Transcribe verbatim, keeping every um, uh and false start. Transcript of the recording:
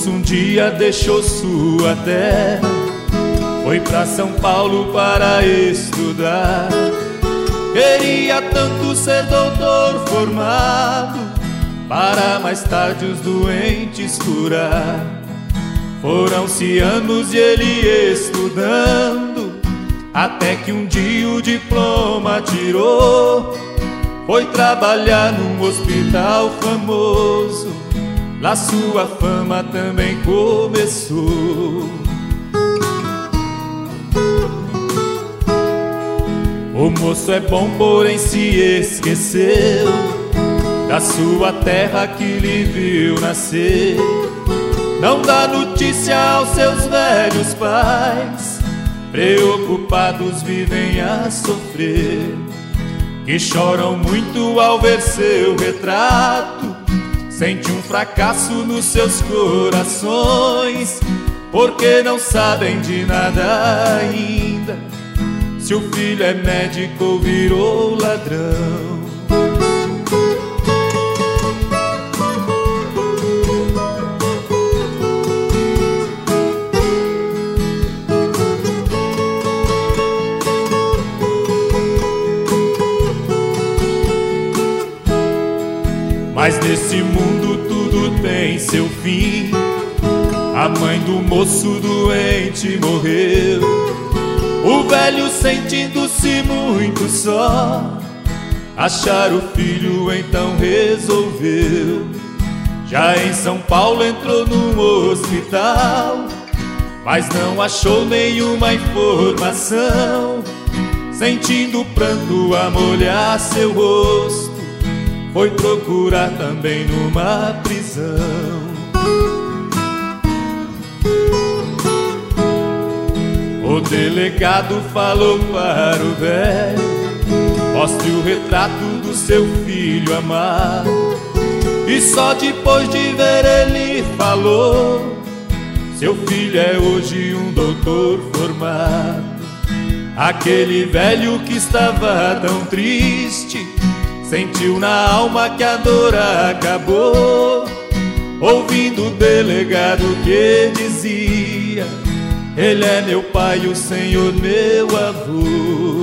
moço um dia deixou sua terra, foi pra São Paulo para estudar. Queria tanto ser doutor formado, para mais tarde os doentes curar. Foram-se anos e ele estudando, até que um dia o diploma tirou. Foi trabalhar num hospital famoso, lá sua fama também começou. O moço é bom, porém se esqueceu da sua terra que lhe viu nascer. Não dá notícia aos seus velhos pais, preocupados vivem a sofrer, que choram muito ao ver seu retrato. Sente um fracasso nos seus corações, porque não sabem de nada ainda, se o filho é médico ou virou ladrão. Mas nesse mundo tudo tem seu fim. A mãe do moço doente morreu. O velho, sentindo-se muito só, achar o filho então resolveu. Já em São Paulo entrou num hospital, mas não achou nenhuma informação. Sentindo o pranto a molhar seu rosto, foi procurar também numa prisão. O delegado falou para o velho: mostre o retrato do seu filho amado. E só depois de ver ele falou: seu filho é hoje um doutor formado. Aquele velho que estava tão triste sentiu na alma que a dor acabou, ouvindo o delegado que dizia: ele é meu pai, o Senhor meu avô.